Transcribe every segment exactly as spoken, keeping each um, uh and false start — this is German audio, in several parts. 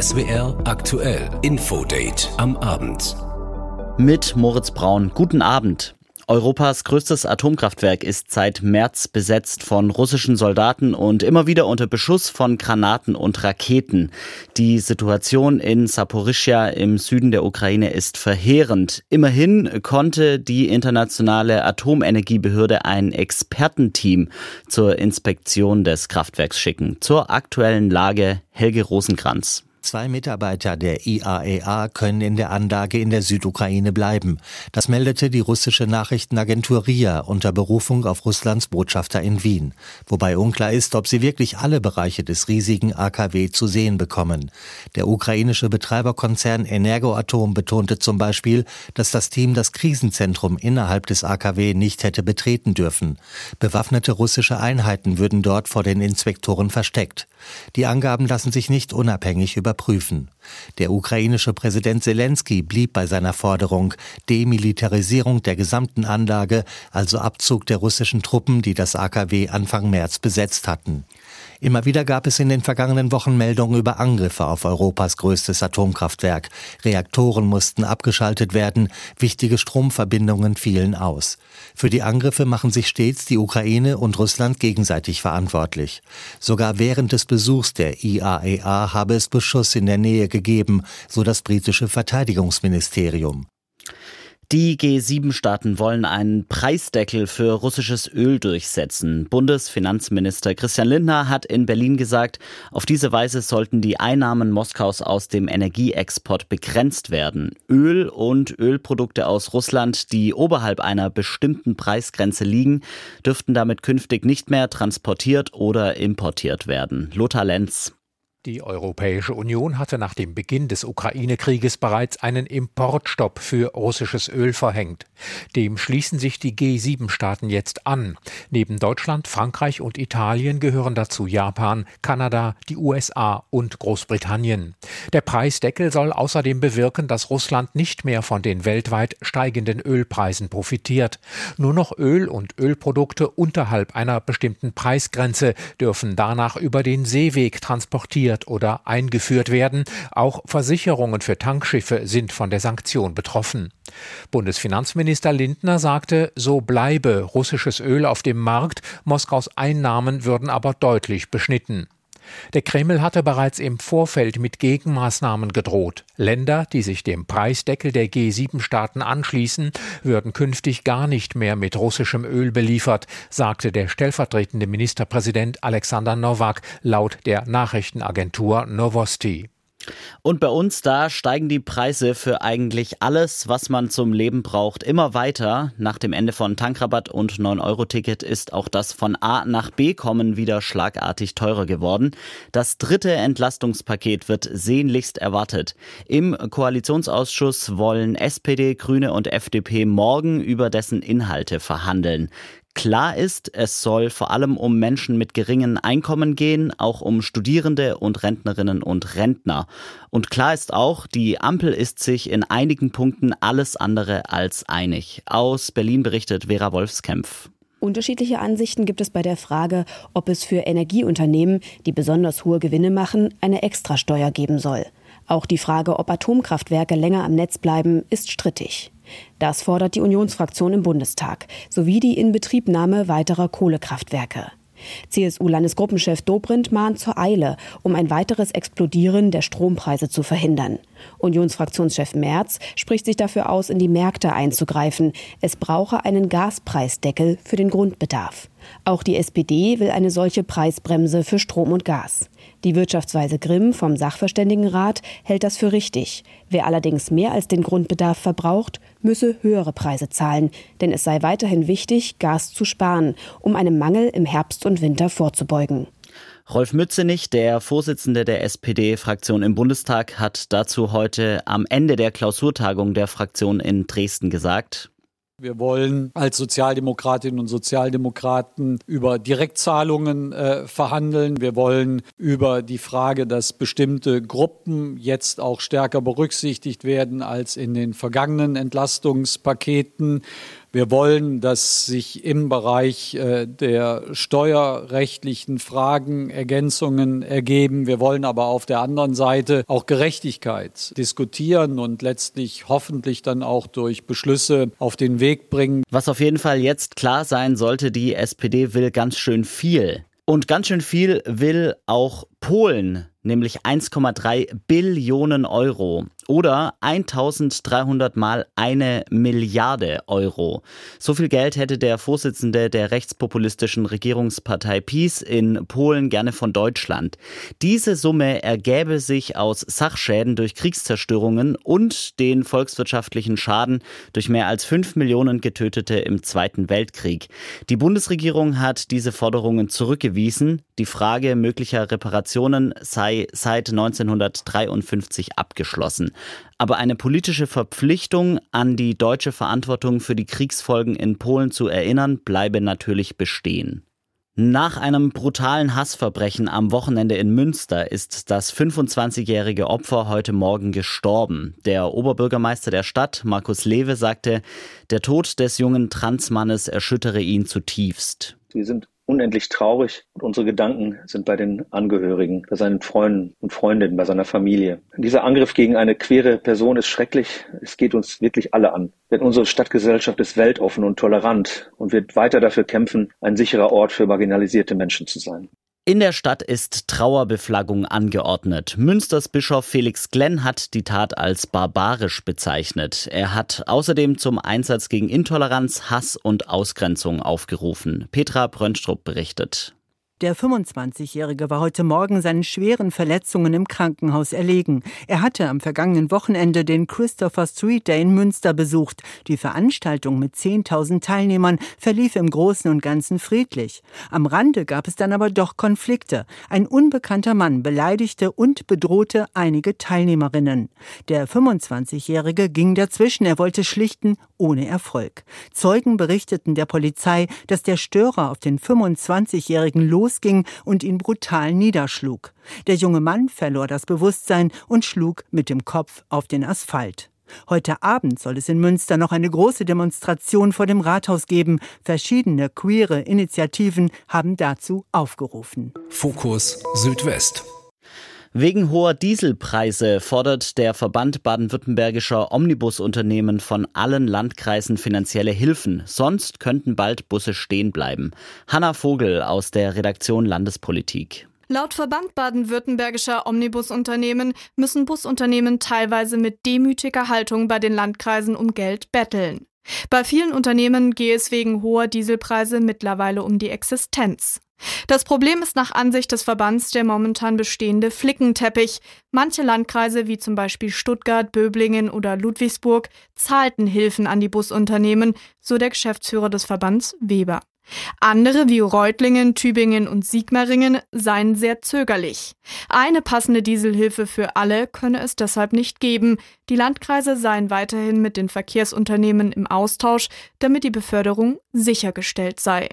S W R aktuell Infodate am Abend. Mit Moritz Braun. Guten Abend. Europas größtes Atomkraftwerk ist seit März besetzt von russischen Soldaten und immer wieder unter Beschuss von Granaten und Raketen. Die Situation in Saporischschja im Süden der Ukraine ist verheerend. Immerhin konnte die internationale Atomenergiebehörde ein Expertenteam zur Inspektion des Kraftwerks schicken. Zur aktuellen Lage Helge Rosenkranz. Zwei Mitarbeiter der I A E A können in der Anlage in der Südukraine bleiben. Das meldete die russische Nachrichtenagentur R I A unter Berufung auf Russlands Botschafter in Wien. Wobei unklar ist, ob sie wirklich alle Bereiche des riesigen A K W zu sehen bekommen. Der ukrainische Betreiberkonzern Energoatom betonte zum Beispiel, dass das Team das Krisenzentrum innerhalb des A K W nicht hätte betreten dürfen. Bewaffnete russische Einheiten würden dort vor den Inspektoren versteckt. Die Angaben lassen sich nicht unabhängig überprüfen. Der ukrainische Präsident Selenskyj blieb bei seiner Forderung, Demilitarisierung der gesamten Anlage, also Abzug der russischen Truppen, die das A K W Anfang März besetzt hatten. Immer wieder gab es in den vergangenen Wochen Meldungen über Angriffe auf Europas größtes Atomkraftwerk. Reaktoren mussten abgeschaltet werden, wichtige Stromverbindungen fielen aus. Für die Angriffe machen sich stets die Ukraine und Russland gegenseitig verantwortlich. Sogar während des Besuchs der I A E A habe es Beschuss in der Nähe gegeben, so das britische Verteidigungsministerium. Die G sieben Staaten wollen einen Preisdeckel für russisches Öl durchsetzen. Bundesfinanzminister Christian Lindner hat in Berlin gesagt, auf diese Weise sollten die Einnahmen Moskaus aus dem Energieexport begrenzt werden. Öl und Ölprodukte aus Russland, die oberhalb einer bestimmten Preisgrenze liegen, dürften damit künftig nicht mehr transportiert oder importiert werden. Lothar Lenz. Die Europäische Union hatte nach dem Beginn des Ukraine-Krieges bereits einen Importstopp für russisches Öl verhängt. Dem schließen sich die G sieben Staaten jetzt an. Neben Deutschland, Frankreich und Italien gehören dazu Japan, Kanada, die U S A und Großbritannien. Der Preisdeckel soll außerdem bewirken, dass Russland nicht mehr von den weltweit steigenden Ölpreisen profitiert. Nur noch Öl und Ölprodukte unterhalb einer bestimmten Preisgrenze dürfen danach über den Seeweg transportiert oder eingeführt werden. Auch Versicherungen für Tankschiffe sind von der Sanktion betroffen. Bundesfinanzminister Lindner sagte, so bleibe russisches Öl auf dem Markt, Moskaus Einnahmen würden aber deutlich beschnitten. Der Kreml hatte bereits im Vorfeld mit Gegenmaßnahmen gedroht. Länder, die sich dem Preisdeckel der G sieben Staaten anschließen, würden künftig gar nicht mehr mit russischem Öl beliefert, sagte der stellvertretende Ministerpräsident Alexander Nowak laut der Nachrichtenagentur Novosti. Und bei uns, da steigen die Preise für eigentlich alles, was man zum Leben braucht, immer weiter. Nach dem Ende von Tankrabatt und neun Euro Ticket ist auch das von A nach B kommen wieder schlagartig teurer geworden. Das dritte Entlastungspaket wird sehnlichst erwartet. Im Koalitionsausschuss wollen S P D, Grüne und F D P morgen über dessen Inhalte verhandeln. Klar ist, es soll vor allem um Menschen mit geringen Einkommen gehen, auch um Studierende und Rentnerinnen und Rentner. Und klar ist auch, die Ampel ist sich in einigen Punkten alles andere als einig. Aus Berlin berichtet Vera Wolfskämpf. Unterschiedliche Ansichten gibt es bei der Frage, ob es für Energieunternehmen, die besonders hohe Gewinne machen, eine Extrasteuer geben soll. Auch die Frage, ob Atomkraftwerke länger am Netz bleiben, ist strittig. Das fordert die Unionsfraktion im Bundestag, sowie die Inbetriebnahme weiterer Kohlekraftwerke. C S U-Landesgruppenchef Dobrindt mahnt zur Eile, um ein weiteres Explodieren der Strompreise zu verhindern. Unionsfraktionschef Merz spricht sich dafür aus, in die Märkte einzugreifen. Es brauche einen Gaspreisdeckel für den Grundbedarf. Auch die S P D will eine solche Preisbremse für Strom und Gas. Die Wirtschaftsweise Grimm vom Sachverständigenrat hält das für richtig. Wer allerdings mehr als den Grundbedarf verbraucht, müsse höhere Preise zahlen. Denn es sei weiterhin wichtig, Gas zu sparen, um einem Mangel im Herbst und Winter vorzubeugen. Rolf Mützenich, der Vorsitzende der S P D-Fraktion im Bundestag, hat dazu heute am Ende der Klausurtagung der Fraktion in Dresden gesagt: Wir wollen als Sozialdemokratinnen und Sozialdemokraten über Direktzahlungen äh, verhandeln. Wir wollen über die Frage, dass bestimmte Gruppen jetzt auch stärker berücksichtigt werden als in den vergangenen Entlastungspaketen. Wir wollen, dass sich im Bereich äh, der steuerrechtlichen Fragen Ergänzungen ergeben. Wir wollen aber auf der anderen Seite auch Gerechtigkeit diskutieren und letztlich hoffentlich dann auch durch Beschlüsse auf den Weg bringen. Was auf jeden Fall jetzt klar sein sollte, die S P D will ganz schön viel. Und ganz schön viel will auch Polen, nämlich eins Komma drei Billionen Euro oder eintausenddreihundert mal eine Milliarde Euro. So viel Geld hätte der Vorsitzende der rechtspopulistischen Regierungspartei PiS in Polen gerne von Deutschland. Diese Summe ergäbe sich aus Sachschäden durch Kriegszerstörungen und den volkswirtschaftlichen Schaden durch mehr als fünf Millionen Getötete im Zweiten Weltkrieg. Die Bundesregierung hat diese Forderungen zurückgewiesen. Die Frage möglicher Reparationen sei seit neunzehnhundertdreiundfünfzig abgeschlossen. Aber eine politische Verpflichtung, an die deutsche Verantwortung für die Kriegsfolgen in Polen zu erinnern, bleibe natürlich bestehen. Nach einem brutalen Hassverbrechen am Wochenende in Münster ist das fünfundzwanzigjährige Opfer heute Morgen gestorben. Der Oberbürgermeister der Stadt, Markus Lewe, sagte, der Tod des jungen Transmannes erschüttere ihn zutiefst. Wir sind unendlich traurig und unsere Gedanken sind bei den Angehörigen, bei seinen Freunden und Freundinnen, bei seiner Familie. Dieser Angriff gegen eine queere Person ist schrecklich. Es geht uns wirklich alle an. Denn unsere Stadtgesellschaft ist weltoffen und tolerant und wird weiter dafür kämpfen, ein sicherer Ort für marginalisierte Menschen zu sein. In der Stadt ist Trauerbeflaggung angeordnet. Münsters Bischof Felix Glenn hat die Tat als barbarisch bezeichnet. Er hat außerdem zum Einsatz gegen Intoleranz, Hass und Ausgrenzung aufgerufen. Petra Brönstrup berichtet. Der fünfundzwanzigjährige war heute Morgen seinen schweren Verletzungen im Krankenhaus erlegen. Er hatte am vergangenen Wochenende den Christopher Street Day in Münster besucht. Die Veranstaltung mit zehntausend Teilnehmern verlief im Großen und Ganzen friedlich. Am Rande gab es dann aber doch Konflikte. Ein unbekannter Mann beleidigte und bedrohte einige Teilnehmerinnen. Der fünfundzwanzigjährige ging dazwischen, er wollte schlichten, ohne Erfolg. Zeugen berichteten der Polizei, dass der Störer auf den fünfundzwanzigjährigen los ging und ihn brutal niederschlug. Der junge Mann verlor das Bewusstsein und schlug mit dem Kopf auf den Asphalt. Heute Abend soll es in Münster noch eine große Demonstration vor dem Rathaus geben. Verschiedene queere Initiativen haben dazu aufgerufen. Fokus Südwest. Wegen hoher Dieselpreise fordert der Verband baden-württembergischer Omnibusunternehmen von allen Landkreisen finanzielle Hilfen. Sonst könnten bald Busse stehen bleiben. Hanna Vogel aus der Redaktion Landespolitik. Laut Verband baden-württembergischer Omnibusunternehmen müssen Busunternehmen teilweise mit demütiger Haltung bei den Landkreisen um Geld betteln. Bei vielen Unternehmen gehe es wegen hoher Dieselpreise mittlerweile um die Existenz. Das Problem ist nach Ansicht des Verbands der momentan bestehende Flickenteppich. Manche Landkreise, wie zum Beispiel Stuttgart, Böblingen oder Ludwigsburg, zahlten Hilfen an die Busunternehmen, so der Geschäftsführer des Verbands Weber. Andere wie Reutlingen, Tübingen und Sigmaringen seien sehr zögerlich. Eine passende Dieselhilfe für alle könne es deshalb nicht geben. Die Landkreise seien weiterhin mit den Verkehrsunternehmen im Austausch, damit die Beförderung sichergestellt sei.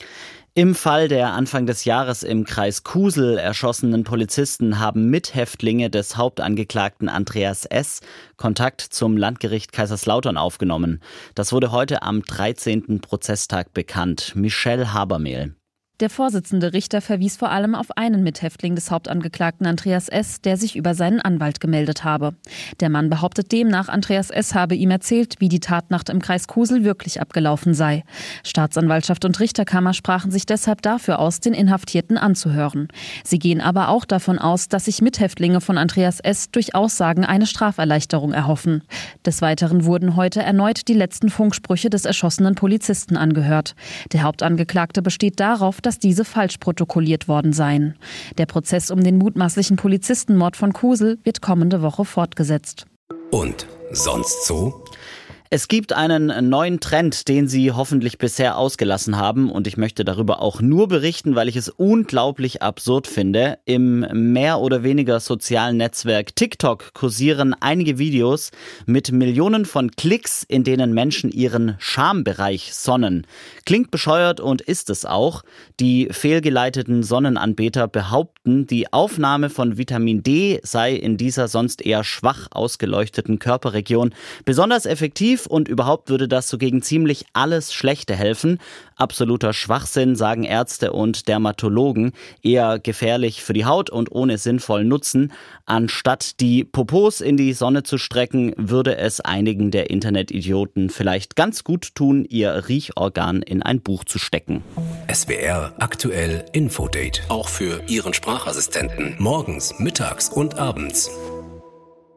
Im Fall der Anfang des Jahres im Kreis Kusel erschossenen Polizisten haben Mithäftlinge des Hauptangeklagten Andreas S. Kontakt zum Landgericht Kaiserslautern aufgenommen. Das wurde heute am dreizehnten Prozesstag bekannt. Michelle Habermehl. Der Vorsitzende Richter verwies vor allem auf einen Mithäftling des Hauptangeklagten Andreas S., der sich über seinen Anwalt gemeldet habe. Der Mann behauptet demnach, Andreas S. habe ihm erzählt, wie die Tatnacht im Kreis Kusel wirklich abgelaufen sei. Staatsanwaltschaft und Richterkammer sprachen sich deshalb dafür aus, den Inhaftierten anzuhören. Sie gehen aber auch davon aus, dass sich Mithäftlinge von Andreas S. durch Aussagen eine Straferleichterung erhoffen. Des Weiteren wurden heute erneut die letzten Funksprüche des erschossenen Polizisten angehört. Der Hauptangeklagte besteht darauf, dass diese falsch protokolliert worden seien. Der Prozess um den mutmaßlichen Polizistenmord von Kusel wird kommende Woche fortgesetzt. Und sonst so? Es gibt einen neuen Trend, den Sie hoffentlich bisher ausgelassen haben, und ich möchte darüber auch nur berichten, weil ich es unglaublich absurd finde. Im mehr oder weniger sozialen Netzwerk TikTok kursieren einige Videos mit Millionen von Klicks, in denen Menschen ihren Schambereich sonnen. Klingt bescheuert und ist es auch. Die fehlgeleiteten Sonnenanbeter behaupten, die Aufnahme von Vitamin D sei in dieser sonst eher schwach ausgeleuchteten Körperregion besonders effektiv effektiv und überhaupt würde das so gegen ziemlich alles Schlechte helfen. Absoluter Schwachsinn, sagen Ärzte und Dermatologen. Eher gefährlich für die Haut und ohne sinnvollen Nutzen. Anstatt die Popos in die Sonne zu strecken, würde es einigen der Internetidioten vielleicht ganz gut tun, ihr Riechorgan in ein Buch zu stecken. S W R aktuell Infodate. Auch für Ihren Sprachassistenten. Morgens, mittags und abends.